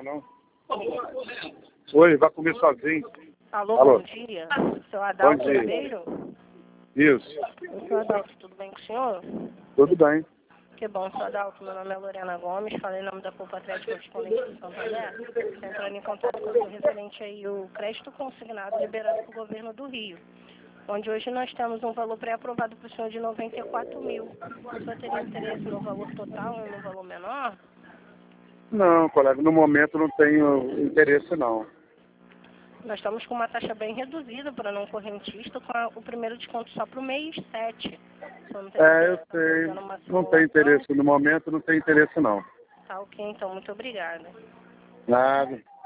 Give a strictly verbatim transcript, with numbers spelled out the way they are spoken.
não. Oi, vai comer sozinho. Alô, Alô. bom dia. Seu Adalto Bom dia. Ribeiro? Isso. Oi, seu Adalto, tudo bem com o senhor? Tudo bem. Que bom, seu Adalto. Meu nome é Lorena Gomes, falei em nome da Poupa Atlético Correspondente de Santander. Estou entrando em contato com o senhor referente aí o crédito consignado liberado pelo governo do Rio, onde hoje nós temos um valor pré-aprovado para o senhor de noventa e quatro mil. O senhor teria interesse no valor total ou no valor menor? Não, colega, no momento não tenho interesse, não. Nós estamos com uma taxa bem reduzida para não correntista, com a, o primeiro desconto só para o mês sete. É, eu sei. Não tem interesse no momento, não tem interesse, não. Tá ok, então. Muito obrigada. Nada.